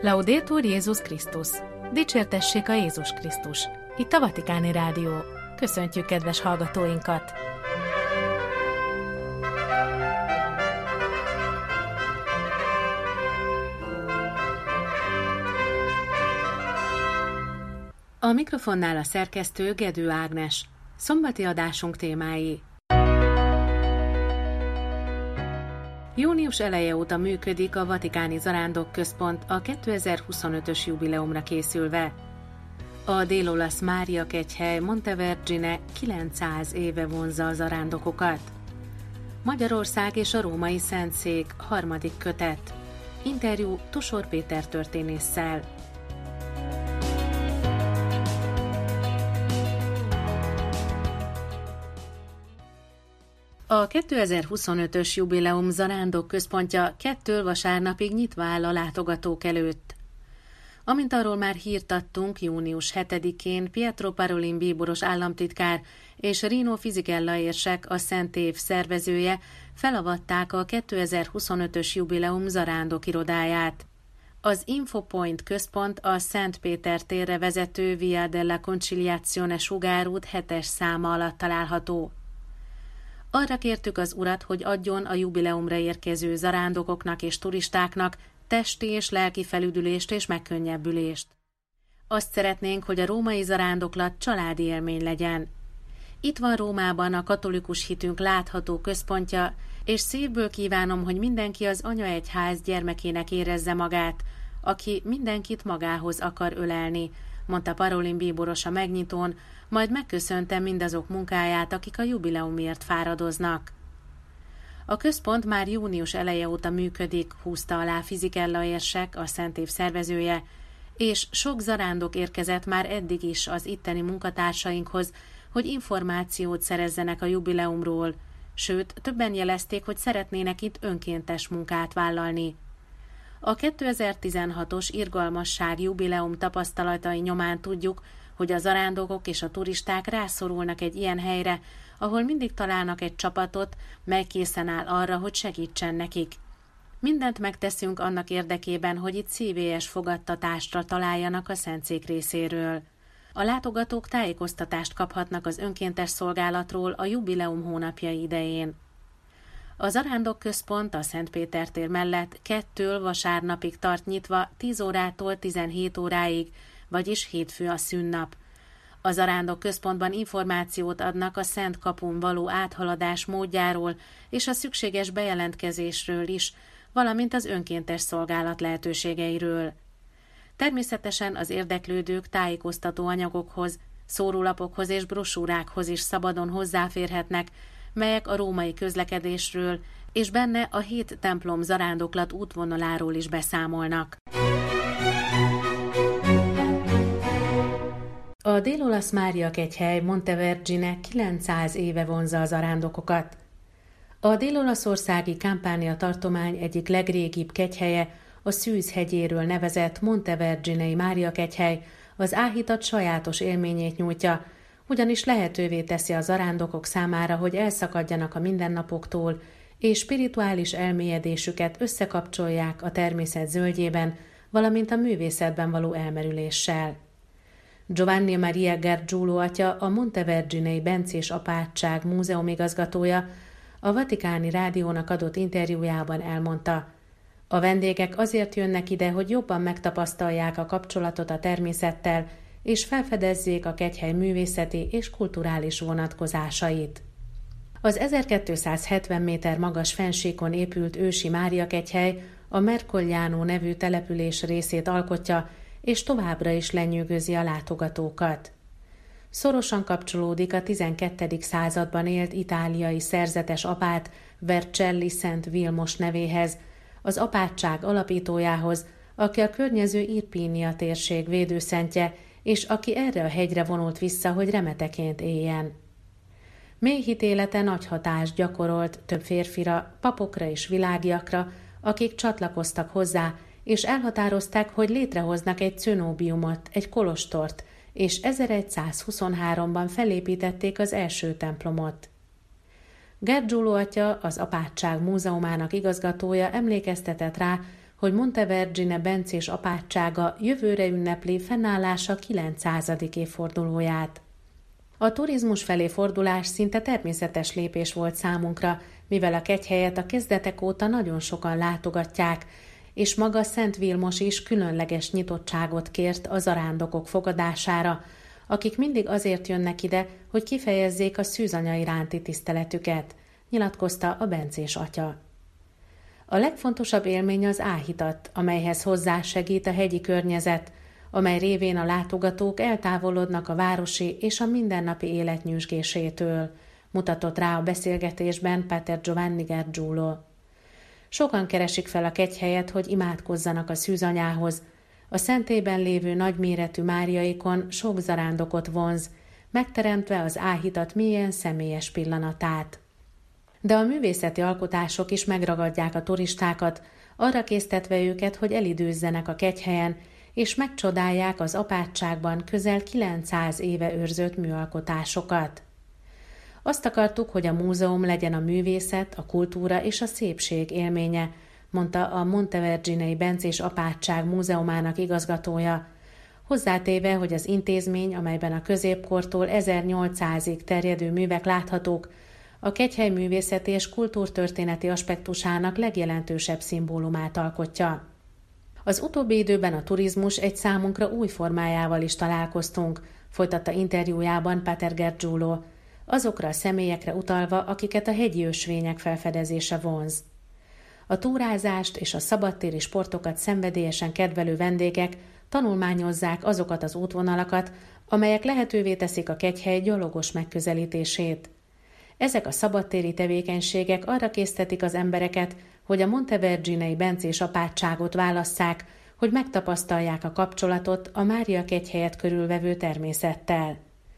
Laudetur Jézus Krisztus! Dicsértessék a Jézus Krisztus! Itt a Vatikáni Rádió. Köszöntjük kedves hallgatóinkat! A mikrofonnál a szerkesztő Gedő Ágnes. Szombati adásunk témái. Június eleje óta működik a Vatikáni Zarándokközpont a 2025-ös jubileumra készülve. A Dél-olasz Mária kegyhely Montevergine 900 éve vonzza a zarándokokat. Magyarország és a Római Szentszék, harmadik kötet. Interjú Tusor Péter történésszel. A 2025-ös jubileum zarándokközpontja 2 vasárnapig nyitva áll a látogatók előtt. Amint arról már hírt adtunk, június 7-én Pietro Parolin bíboros államtitkár és Rino Fisichella érsek, a Szent Év szervezője felavatták a 2025-ös jubileum zarándok irodáját. Az Infopoint központ a Szent Péter térre vezető Via della Conciliazione sugárút 7-es száma alatt található. Arra kértük az urat, hogy adjon a jubileumra érkező zarándokoknak és turistáknak testi és lelki felüdülést és megkönnyebbülést. Azt szeretnénk, hogy a római zarándoklat családi élmény legyen. Itt van Rómában a katolikus hitünk látható központja, és szívből kívánom, hogy mindenki az anyaegyház gyermekének érezze magát, aki mindenkit magához akar ölelni, mondta Parolin bíboros a megnyitón, majd megköszöntem mindazok munkáját, akik a jubileumért fáradoznak. A központ már június eleje óta működik, húzta alá Fisichella érsek, a Szent Év szervezője, és sok zarándok érkezett már eddig is az itteni munkatársainkhoz, hogy információt szerezzenek a jubileumról, sőt, többen jelezték, hogy szeretnének itt önkéntes munkát vállalni. A 2016-os irgalmasság jubileum tapasztalatai nyomán tudjuk, hogy a zarándokok és a turisták rászorulnak egy ilyen helyre, ahol mindig találnak egy csapatot, mely készen áll arra, hogy segítsen nekik. Mindent megteszünk annak érdekében, hogy itt szívélyes fogadtatásra találjanak a Szentszék részéről. A látogatók tájékoztatást kaphatnak az önkéntes szolgálatról a jubileum hónapjai idején. A zarándokközpont a Szent Péter tér mellett 2 vasárnapig tart nyitva 10 órától 17 óráig, vagyis hétfő a szünnap. A zarándokközpontban információt adnak a Szent Kapun való áthaladás módjáról és a szükséges bejelentkezésről is, valamint az önkéntes szolgálat lehetőségeiről. Természetesen az érdeklődők tájékoztató anyagokhoz, szórólapokhoz és brosúrákhoz is szabadon hozzáférhetnek, melyek a római közlekedésről és benne a 7 templom zarándoklat útvonaláról is beszámolnak. A Dél-olasz Mária kegyhely Montevergine 900 éve vonzza a zarándokokat. A dél-olaszországi Campania tartomány egyik legrégibb kegyhelye, a Szűz hegyéről nevezett Monteverginei Mária kegyhely az áhítat sajátos élményét nyújtja, ugyanis lehetővé teszi a zarándokok számára, hogy elszakadjanak a mindennapoktól, és spirituális elmélyedésüket összekapcsolják a természet zöldjében, valamint a művészetben való elmerüléssel. Giovanni Maria Gargiulo atya, a Monteverginei bencés apátság múzeumigazgatója, a Vatikáni Rádiónak adott interjújában elmondta: a vendégek azért jönnek ide, hogy jobban megtapasztalják a kapcsolatot a természettel, és felfedezzék a kegyhely művészeti és kulturális vonatkozásait. Az 1270 méter magas fennsíkon épült ősi Mária kegyhely a Mercogliano nevű település részét alkotja, és továbbra is lenyűgözi a látogatókat. Szorosan kapcsolódik a 12. században élt itáliai szerzetes apát Vercelli Szent Vilmos nevéhez, az apátság alapítójához, aki a környező Irpínia térség védőszentje, és aki erre a hegyre vonult vissza, hogy remeteként éljen. Mély hitélete nagy hatást gyakorolt több férfira, papokra és világiakra, akik csatlakoztak hozzá, és elhatározták, hogy létrehoznak egy cönóbiumot, egy kolostort, és 1123-ban felépítették az első templomot. Gargiulo atya, az apátság múzeumának igazgatója emlékeztetett rá, hogy Montevergine bencés apátsága jövőre ünnepli fennállása 900. évfordulóját. A turizmus felé fordulás szinte természetes lépés volt számunkra, mivel a kegyhelyet a kezdetek óta nagyon sokan látogatják, és maga Szent Vilmos is különleges nyitottságot kért a zarándokok fogadására, akik mindig azért jönnek ide, hogy kifejezzék a szűzanya iránti tiszteletüket, nyilatkozta a bencés atya. A legfontosabb élmény az áhítat, amelyhez hozzásegít a hegyi környezet, amely révén a látogatók eltávolodnak a városi és a mindennapi élet nyüzsgésétől, mutatott rá a beszélgetésben Pater Giovanni Gargiulo. Sokan keresik fel a kegyhelyet, hogy imádkozzanak a szűzanyához. A szentélyben lévő nagyméretű Máriaikon sok zarándokot vonz, megteremtve az áhítat mélyen személyes pillanatát. De a művészeti alkotások is megragadják a turistákat, arra késztetve őket, hogy elidőzzenek a kegyhelyen, és megcsodálják az apátságban közel 900 éve őrzött műalkotásokat. Azt akartuk, hogy a múzeum legyen a művészet, a kultúra és a szépség élménye, mondta a Monteverginei Bencés Apátság múzeumának igazgatója, hozzátéve, hogy az intézmény, amelyben a középkortól 1800-ig terjedő művek láthatók, a kegyhely művészeti és kultúrtörténeti aspektusának legjelentősebb szimbólumát alkotja. Az utóbbi időben a turizmus egy számunkra új formájával is találkoztunk, folytatta interjújában Pater Gargiulo, azokra a személyekre utalva, akiket a hegyi ösvények felfedezése vonz. A túrázást és a szabadtéri sportokat szenvedélyesen kedvelő vendégek tanulmányozzák azokat az útvonalakat, amelyek lehetővé teszik a kegyhely gyalogos megközelítését. Ezek a szabadtéri tevékenységek arra késztetik az embereket, hogy a Monteverginei Bencés Apátságot válasszák, hogy megtapasztalják a kapcsolatot a Mária kegyhelyet körülvevő természettel.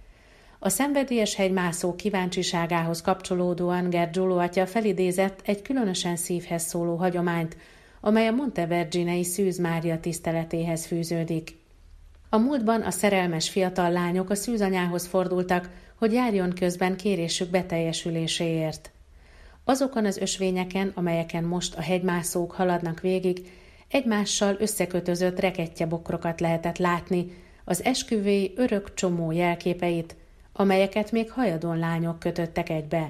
A szenvedélyes hegymászó kíváncsiságához kapcsolódóan Gargiulo atya felidézett egy különösen szívhez szóló hagyományt, amely a Monteverginei Szűz Mária tiszteletéhez fűződik. A múltban a szerelmes fiatal lányok a szűzanyához fordultak, hogy járjon közben kérésük beteljesüléséért. Azokon az ösvényeken, amelyeken most a hegymászók haladnak végig, egymással összekötözött rekettyebokrokat lehetett látni, az esküvői örök csomó jelképeit, amelyeket még hajadon lányok kötöttek egybe.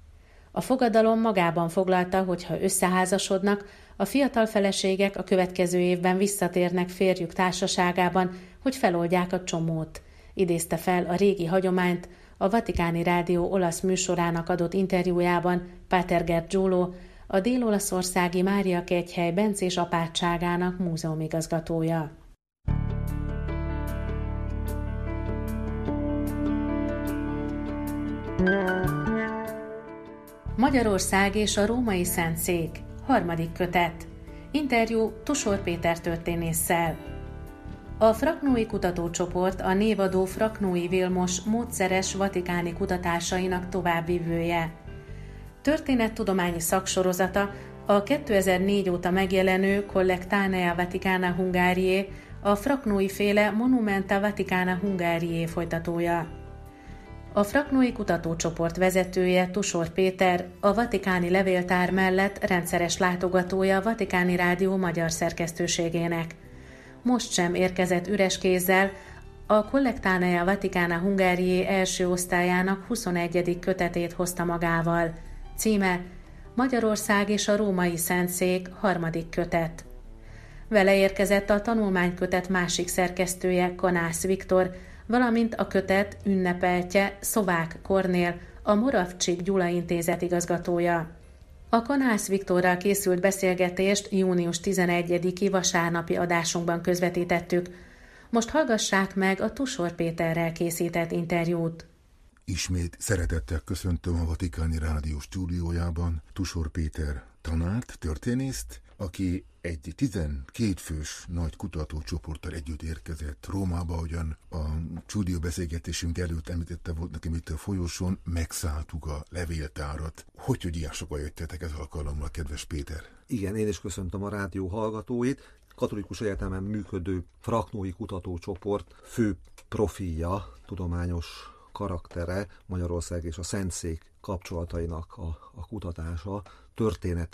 A fogadalom magában foglalta, hogy ha összeházasodnak, a fiatal feleségek a következő évben visszatérnek férjük társaságában, hogy feloldják a csomót, idézte fel a régi hagyományt a Vatikáni Rádió olasz műsorának adott interjújában Pater Gargiulo, a dél-olaszországi Mária kegyhely Bencés Apátságának múzeumigazgatója. Magyarország és a Római Szentszék. 3. kötet. Interjú Tusor Péter történésszel. A Fraknói Kutatócsoport a névadó Fraknói Vilmos módszeres vatikáni kutatásainak továbbvivője. Történettudományi szaksorozata a 2004 óta megjelenő Collectanea Vaticana Hungariae, a Fraknói féle Monumenta Vaticana Hungariae folytatója. A Fraknói Kutatócsoport vezetője, Tusor Péter, a Vatikáni Levéltár mellett rendszeres látogatója a Vatikáni Rádió magyar szerkesztőségének. Most sem érkezett üres kézzel, a Collectanea Vaticana Hungariae első osztályának 21. kötetét hozta magával. Címe Magyarország és a Római Szentszék 3. kötet. Vele érkezett a tanulmánykötet másik szerkesztője, Konász Viktor, valamint a kötet ünnepeltje, Szovák Kornél, a Moravcsik Gyula Intézet igazgatója. A Konász Viktorral készült beszélgetést június 11-i vasárnapi adásunkban közvetítettük. Most hallgassák meg a Tusor Péterrel készített interjút. Ismét szeretettel köszöntöm a Vatikáni Rádió stúdiójában Tusor Péter tanárt, történészt, aki egy 12 fős nagy kutatócsoporttal együtt érkezett Rómába, ahogyan a stúdióbeszélgetésünk előtt említette volt nekem itt a folyosón, megszálltuk a levéltárat. Hogy ilyen sokan jöttetek ez alkalommal, kedves Péter? Igen, én is köszöntöm a rádió hallgatóit. Katolikus egyetemen működő Fraknói Kutatócsoport fő profilja, tudományos karaktere Magyarország és a Szentszék kapcsolatainak a kutatása, történeti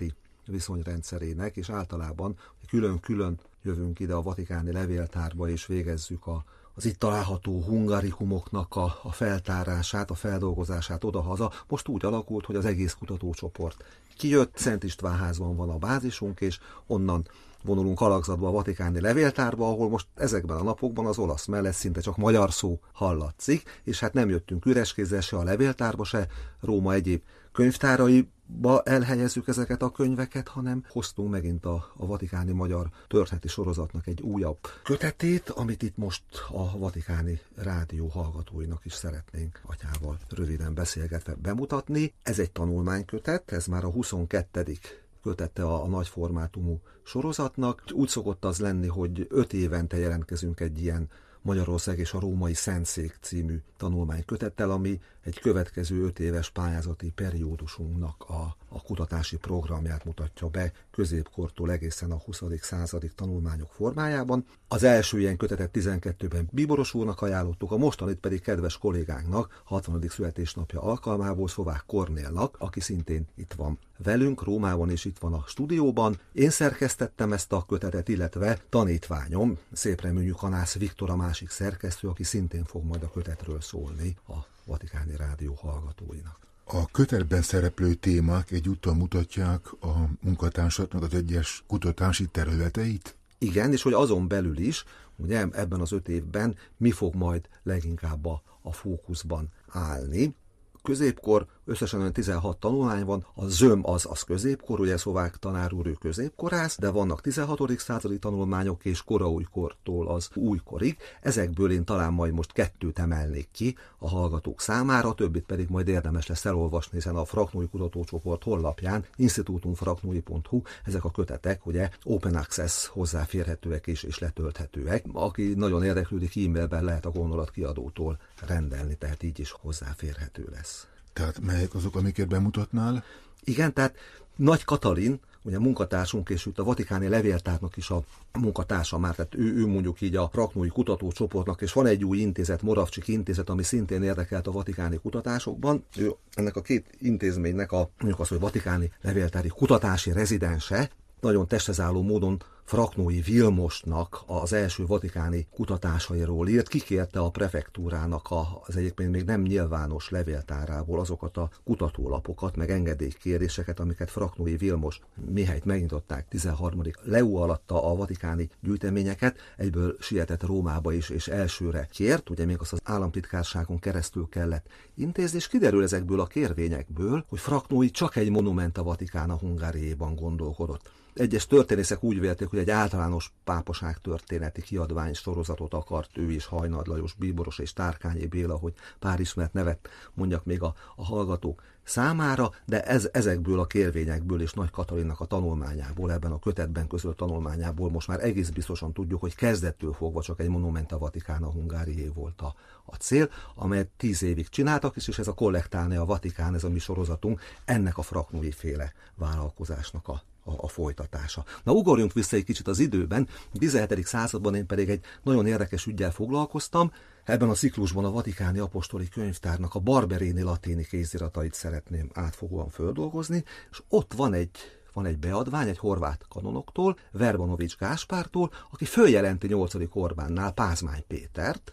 viszonyrendszerének, és általában külön-külön jövünk ide a vatikáni levéltárba, és végezzük az itt található hungarikumoknak a feltárását, a feldolgozását odahaza. Most úgy alakult, hogy az egész kutatócsoport kijött, Szent István házban van a bázisunk, és onnan vonulunk alakzatba a vatikáni levéltárba, ahol most ezekben a napokban az olasz mellett szinte csak magyar szó hallatszik, és hát nem jöttünk üres kézzel se a levéltárba, se Róma egyéb könyvtáraiba elhelyezzük ezeket a könyveket, hanem hoztunk megint a vatikáni magyar történeti sorozatnak egy újabb kötetét, amit itt most a vatikáni rádió hallgatóinak is szeretnénk atyával röviden beszélgetve bemutatni. Ez egy tanulmánykötet, ez már a 22. kötete a nagyformátumú sorozatnak. Úgy szokott az lenni, hogy 5 évente jelentkezünk egy ilyen Magyarország és a Római Szentszék című tanulmánykötettel, ami egy következő 5 éves pályázati periódusunknak a kutatási programját mutatja be középkortól egészen a 20. századig tanulmányok formájában. Az első ilyen kötetet 12-ben Bíboros úrnak ajánlottuk, a mostanit pedig kedves kollégánknak, 60. születésnapja alkalmából, Szlovák Kornélnak, aki szintén itt van velünk Rómában, és itt van a stúdióban. Én szerkesztettem ezt a kötetet, illetve tanítványom, Szépremű Kanász Viktor a másik szerkesztő, aki szintén fog majd a kötetről szólni a Vatikáni Rádió hallgatóinak. A kötetben szereplő témák egyúttal mutatják a munkatársaknak az egyes kutatási területeit? Igen, és hogy azon belül is, ugye ebben az 5 évben mi fog majd leginkább a fókuszban állni. Középkor összesen olyan 16 tanulmány van, a zöm az középkor, ugye Szlovák tanár úr, ő középkorász, de vannak 16. századi tanulmányok, és koraújkortól az újkorig. Ezekből én talán majd most 2 emelnék ki a hallgatók számára, többit pedig majd érdemes lesz elolvasni, hiszen a Fraknói Kutatócsoport honlapján, institutumfraknói.hu, ezek a kötetek ugye open access, hozzáférhetőek és letölthetőek. Aki nagyon érdeklődik, e-mailben lehet a Gondolat kiadótól rendelni, tehát így is hozzáférhető lesz. Tehát melyek azok, amiket bemutatnál? Igen, tehát Nagy Katalin, ugye munkatársunk, és itt a Vatikáni Levéltárnak is a munkatársa már, tehát ő mondjuk így a Fraknói Kutatócsoportnak, és van egy új intézet, Moravcsik intézet, ami szintén érdekelt a vatikáni kutatásokban. Ő ennek a 2 intézménynek mondjuk az, hogy Vatikáni Levéltári kutatási rezidense, nagyon testezálló módon Fraknói Vilmosnak az első vatikáni kutatásairól írt, kikérte a prefektúrának az egyébként még nem nyilvános levéltárából azokat a kutatólapokat, meg engedélykéréseket, amiket Fraknói Vilmos, mihelyt megnyitották 13. Leó alatta a vatikáni gyűjteményeket, egyből sietett Rómába is, és elsőre kért, ugye még azt az államtitkárságon keresztül kellett intézni, és kiderül ezekből a kérvényekből, hogy Fraknói csak egy monumenta Vatikána Hungáriéban gondolkodott. Egyes történészek úgy vélték, hogy egy általános pápaság történeti kiadvány sorozatot akart ő is, Hajnad Lajos, Bíboros és Tárkányi Béla, hogy pár ismert nevet mondjak még a hallgatók számára, de ezekből a kérvényekből és Nagy Katalinnak a tanulmányából, ebben a kötetben közölt tanulmányából most már egész biztosan tudjuk, hogy kezdettől fogva csak egy monumenta Vatikána Hungárié volt a cél, amelyet 10 évig csináltak, és ez a Collectanea Vaticana, ez a mi sorozatunk, ennek a Fraknói féle vállalkozásnak a folytatása. Na, ugorjunk vissza egy kicsit az időben. 17. században én pedig egy nagyon érdekes üggyel foglalkoztam. Ebben a ciklusban a Vatikáni Apostoli Könyvtárnak a Barberini latini kéziratait szeretném átfogóan földolgozni, és ott van egy beadvány egy horvát kanonoktól, Verbanovics Gáspártól, aki följelenti 8. Orbánnál Pázmány Pétert.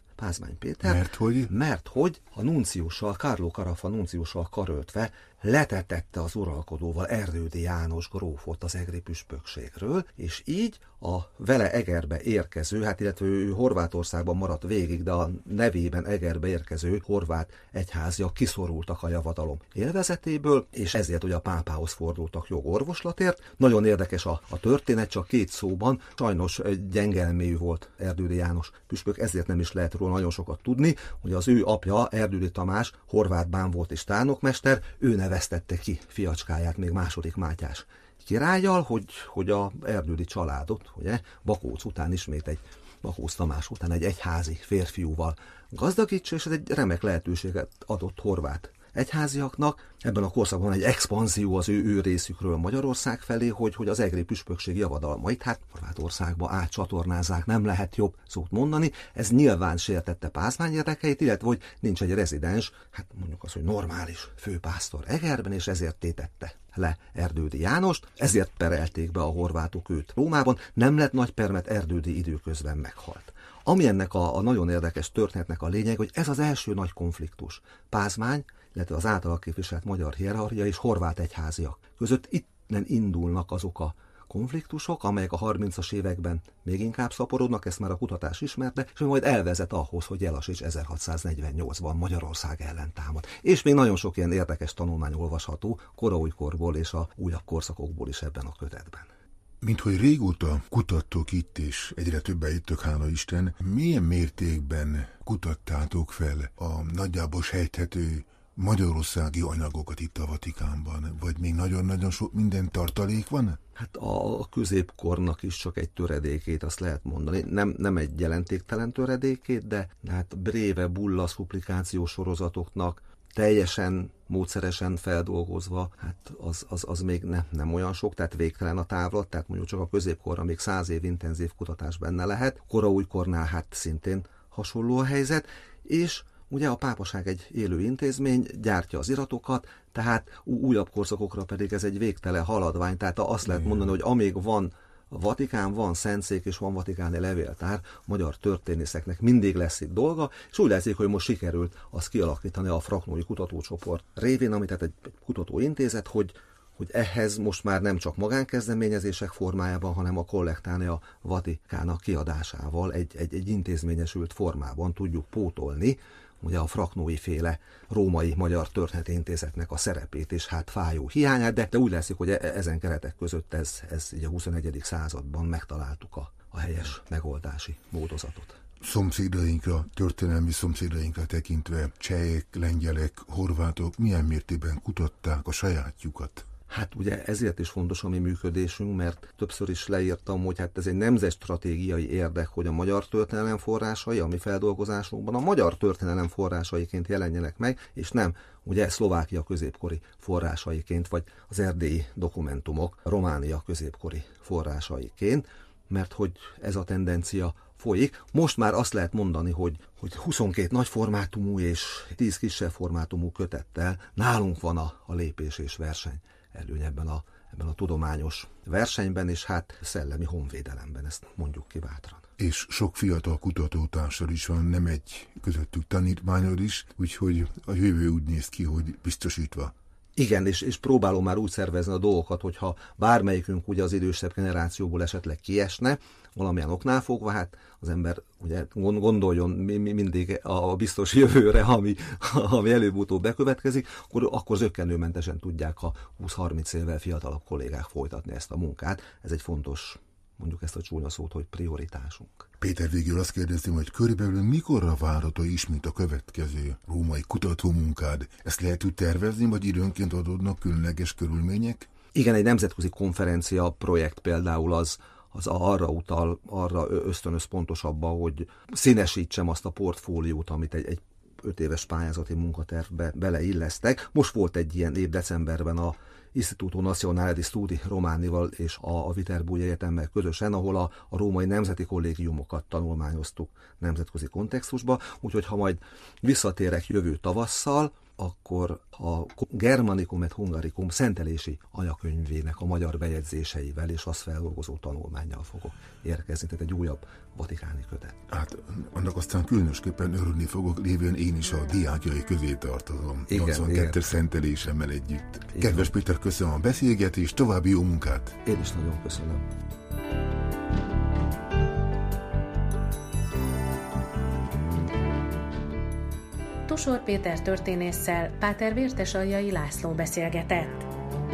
Mert hogy a nunciussal, Carlo Carafa nunciussal karöltve letetette az uralkodóval Erdődy János grófot az egri püspökségről, és így a vele Egerbe érkező, illetve ő Horvátországban maradt végig, de a nevében Egerbe érkező horvát egyházja kiszorultak a javadalom élvezetéből, és ezért ugye a pápához fordultak jogorvoslatért. Nagyon érdekes a történet, csak 2 szóban, sajnos gyengelmélyű volt Erdődy János püspök, ezért nem is lehet róla nagyon sokat tudni, hogy az ő apja, Erdődy Tamás, horvát bán volt és tárnokmester, ő neveztette ki fiacskáját még II. Mátyás királlyal, hogy a Erdődy családot, ugye, Bakóc után ismét Bakóc Tamás után egy egyházi férfiúval gazdagítsa, és ez egy remek lehetőséget adott horvát egyháziaknak. Ebben a korszakban egy expanzió az ő részükről Magyarország felé, hogy az egri püspökség javadalmait, hát Horvátországba átcsatornázzák, nem lehet jobb szót mondani. Ez nyilván sértette Pázmány érdekeit, illetve hogy nincs egy rezidens, hát mondjuk az, hogy normális főpásztor Egerben, és ezért tétette le Erdődy Jánost, ezért perelték be a horvátok őt Rómában, nem lett nagy per, mert Erdődy időközben meghalt. Ami ennek a nagyon érdekes történetnek a lényeg, hogy ez az első nagy konfliktus Pázmány, illetve az általa képviselt magyar hierarchia és horvát egyháziak között. Innen indulnak azok a konfliktusok, amelyek a 30-as években még inkább szaporodnak, ezt már a kutatás ismerte, és majd elvezet ahhoz, hogy Jellasics 1648-ban Magyarország ellen támad. És még nagyon sok ilyen érdekes tanulmány olvasható kora-újkorból és a újabb korszakokból is ebben a kötetben. Minthogy régóta kutattok itt, és egyre többen jöttök, hála Isten, milyen mértékben kutattátok fel a nagyjából sejthető magyarországi anyagokat itt a Vatikánban? Vagy még nagyon-nagyon sok minden tartalék van? Hát a középkornak is csak egy töredékét, azt lehet mondani. Nem egy jelentéktelen töredékét, de hát bréve, bulla, szuplikációs sorozatoknak teljesen módszeresen feldolgozva, hát az még nem olyan sok, tehát végtelen a távlat, tehát mondjuk csak a középkorra még 100 év intenzív kutatás benne lehet. Kora-újkornál hát szintén hasonló a helyzet, és ugye a pápaság egy élő intézmény, gyártja az iratokat, tehát újabb korszakokra pedig ez egy végtelen haladvány, tehát azt lehet mondani, hogy amíg van a Vatikán, van szentszék és van vatikáni levéltár, magyar történészeknek mindig lesz itt dolga, és úgy látszik, hogy most sikerült azt kialakítani a Fraknói kutatócsoport révén, ami tehát egy kutatóintézet, hogy ehhez most már nem csak magánkezdeményezések formájában, hanem a Collectanea Vaticana kiadásával egy intézményesült formában tudjuk pótolni ugye a Fraknói féle római magyar történeti intézetnek a szerepét és hát fájó hiányát, de úgy látszik, hogy ezen keretek között ez így a 21. században megtaláltuk a helyes megoldási módozatot. Szomszédainkra, történelmi szomszédainkra tekintve csehek, lengyelek, horvátok milyen mértékben kutatták a sajátjukat? Hát ugye ezért is fontos a mi működésünk, mert többször is leírtam, hogy hát ez egy nemzetstratégiai érdek, hogy a magyar történelem forrásai, a mi feldolgozásunkban a magyar történelem forrásaiként jelenjenek meg, és nem ugye Szlovákia középkori forrásaiként, vagy az erdélyi dokumentumok Románia középkori forrásaiként, mert hogy ez a tendencia folyik. Most már azt lehet mondani, hogy 22 nagy formátumú és 10 kisebb formátumú kötettel nálunk van a lépés és verseny előny ebben a tudományos versenyben, és hát szellemi honvédelemben, ezt mondjuk ki bátran. És sok fiatal kutatótársal is van, nem egy közöttük tanítványod is, úgyhogy a jövő úgy néz ki, hogy biztosítva. Igen, és próbálom már úgy szervezni a dolgokat, hogyha bármelyikünk ugye az idősebb generációból esetleg kiesne, valamilyen oknál fogva, hát az ember ugye gondoljon mindig a biztos jövőre, ami előbb-utóbb bekövetkezik, akkor zökkenőmentesen tudják a 20-30 évvel fiatalabb kollégák folytatni ezt a munkát. Ez egy fontos, mondjuk ezt a csúnya szót, hogy prioritásunk. Péter, végül azt kérdezném, hogy körülbelül mikorra várható ismét a következő római kutatómunkád? Ezt lehet úgy tervezni, vagy időnként adódnak különleges körülmények? Igen, egy nemzetközi konferencia projekt például az arra ösztönöz pontosabban, hogy színesítsem azt a portfóliót, amit egy 5 éves pályázati munkatervbe beleillesztek. Most volt egy ilyen év decemberben a Istituto Nazionale di Studi Romanival és a Viterbui Egyetemmel közösen, ahol a római nemzeti kollégiumokat tanulmányoztuk nemzetközi kontextusba, úgyhogy ha majd visszatérek jövő tavasszal, akkor a Germanicum et Hungaricum szentelési anyakönyvének a magyar bejegyzéseivel és azt feldolgozó tanulmánnyal fogok érkezni, tehát egy újabb vatikáni kötet. Hát annak aztán különösképpen örülni fogok, lévén én is a diákjai közé tartozom. 82 szentelésemmel együtt. Kedves Péter, köszönöm a beszélgetést, további jó munkát! Én is nagyon köszönöm. Tusor Péter történésszel Páter Vértesaljai László beszélgetett.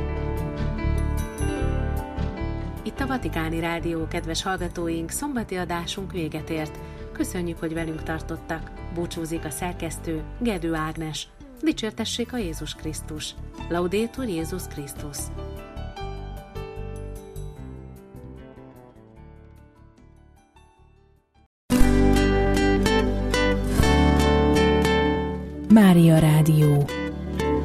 Itt a Vatikáni Rádió, kedves hallgatóink, szombati adásunk véget ért. Köszönjük, hogy velünk tartottak. Búcsúzik a szerkesztő, Gedő Ágnes. Dicsértessék a Jézus Krisztus. Laudetur Jézus Krisztus. Mária Rádió.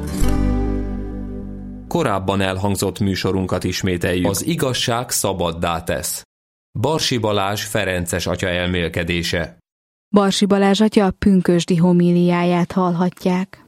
korábban elhangzott műsorunkat ismételjük. Az igazság szabaddá tesz. Barsi Balázs ferences atya elmélkedése. Barsi Balázs atya pünkösdi homíliáját hallhatják.